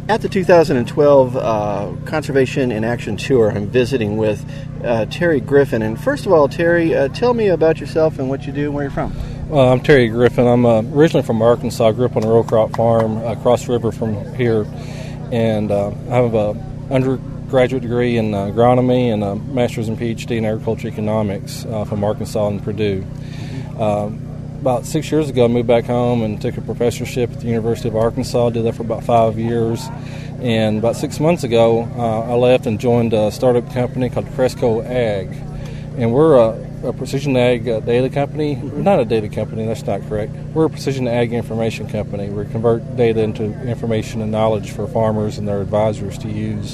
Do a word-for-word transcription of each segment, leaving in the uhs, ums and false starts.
At the two thousand twelve uh, Conservation in Action Tour, I'm visiting with uh, Terry Griffin. And first of all, Terry, uh, tell me about yourself and what you do and where you're from. Uh, I'm Terry Griffin. I'm uh, originally from Arkansas. I grew up on a row crop farm across the river from here. And uh, I have an undergraduate degree in uh, agronomy and a master's and PhD in agriculture economics uh, from Arkansas and Purdue. Uh, About six years ago, I moved back home and took a professorship at the University of Arkansas. Did that for about five years. And about six months ago, uh, I left and joined a startup company called Cresco Ag. And we're a, a precision ag uh, data company. We're not a data company, that's not correct. We're a precision ag information company. We convert data into information and knowledge for farmers and their advisors to use.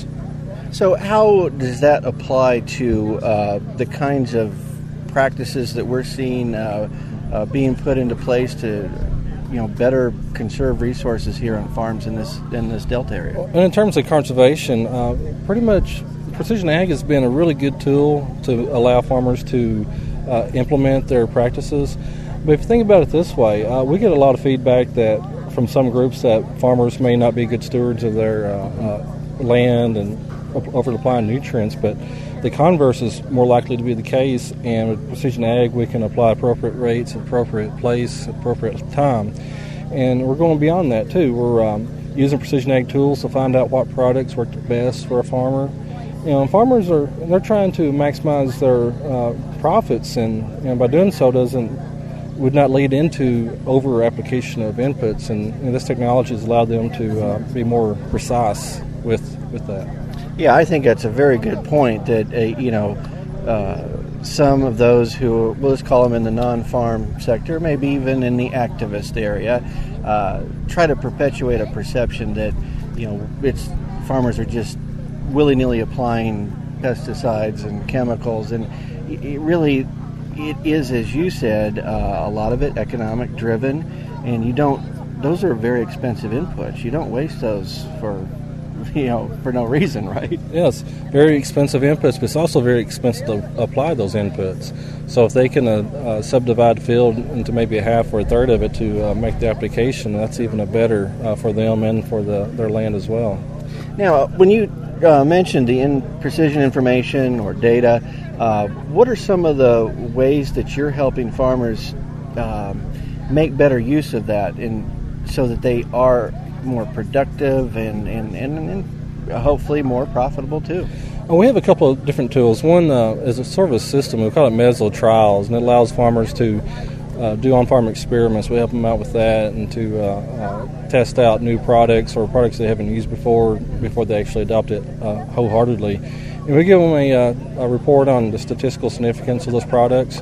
So how does that apply to uh, the kinds of practices that we're seeing uh, Uh, being put into place to, you know, better conserve resources here on farms in this in this Delta area? And in terms of conservation, uh, pretty much precision ag has been a really good tool to allow farmers to uh, implement their practices. But if you think about it this way, uh, we get a lot of feedback that from some groups that farmers may not be good stewards of their uh, uh, land and over applying nutrients, but the converse is more likely to be the case, and with precision ag we can apply appropriate rates, appropriate place, appropriate time. And we're going beyond that too. We're um, using precision ag tools to find out what products work the best for a farmer. You know, farmers are they're trying to maximize their uh, profits, and you know, by doing so doesn't would not lead into over application of inputs, and, and this technology has allowed them to uh, be more precise with with that. Yeah, I think that's a very good point that, uh, you know, uh, some of those who, we'll just call them in the non-farm sector, maybe even in the activist area, uh, try to perpetuate a perception that, you know, it's farmers are just willy-nilly applying pesticides and chemicals. And it really, it is, as you said, uh, a lot of it economic driven, and you don't, those are very expensive inputs. You don't waste those for you know, for no reason, right? Yes, very expensive inputs, but it's also very expensive to apply those inputs. So if they can uh, uh, subdivide the field into maybe a half or a third of it to uh, make the application, that's even a better uh, for them and for the, their land as well. Now, when you uh, mentioned the in precision information or data, uh, what are some of the ways that you're helping farmers um, make better use of that, in, so that they are more productive and, and, and, and hopefully more profitable too? Well, we have a couple of different tools. One uh, is a sort of a system. We call it Meso Trials, and it allows farmers to uh, do on-farm experiments. We help them out with that and to uh, uh, test out new products or products they haven't used before before they actually adopt it uh, wholeheartedly. And we give them a, uh, a report on the statistical significance of those products.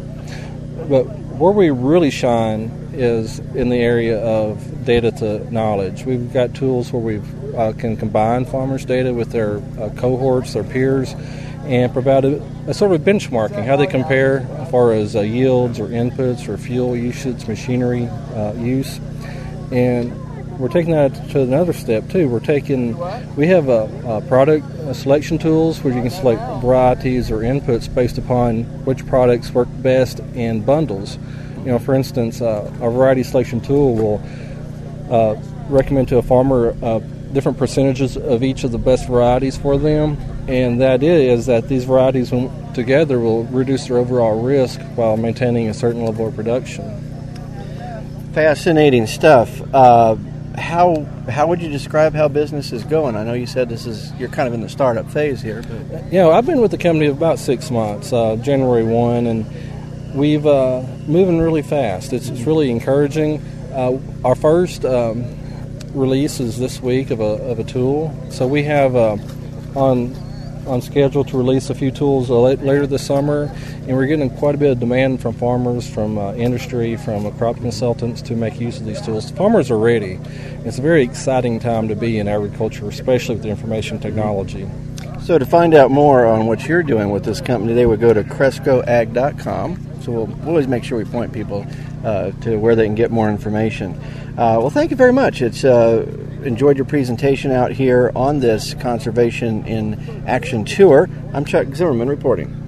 But where we really shine is in the area of data to knowledge. We've got tools where we uh, can combine farmers' data with their uh, cohorts, their peers, and provide a, a sort of benchmarking, how they compare as far as uh, yields or inputs or fuel usage, machinery uh, use. And we're taking that to another step too. We're taking, we have a, a product a selection tools where you can select varieties or inputs based upon which products work best in bundles. You know, for instance, uh, a variety selection tool will uh, recommend to a farmer uh, different percentages of each of the best varieties for them, and the idea is that these varieties when together will reduce their overall risk while maintaining a certain level of production. Fascinating stuff. Uh, how how would you describe how business is going? I know you said this is you're kind of in the startup phase here, but yeah, I've been with the company about six months, uh, January first, and we've uh, moving really fast. It's, it's really encouraging. Uh, our first um, release is this week of a of a tool. So we have uh, on on schedule to release a few tools uh, later this summer, and we're getting quite a bit of demand from farmers, from uh, industry, from uh, crop consultants to make use of these tools. Farmers are ready. It's a very exciting time to be in agriculture, especially with the information technology. So to find out more on what you're doing with this company, they would go to cresco ag dot com. So we'll, we'll always make sure we point people uh, to where they can get more information. Uh, well, thank you very much. It's uh, enjoyed your presentation out here on this Conservation in Action Tour. I'm Chuck Zimmerman reporting.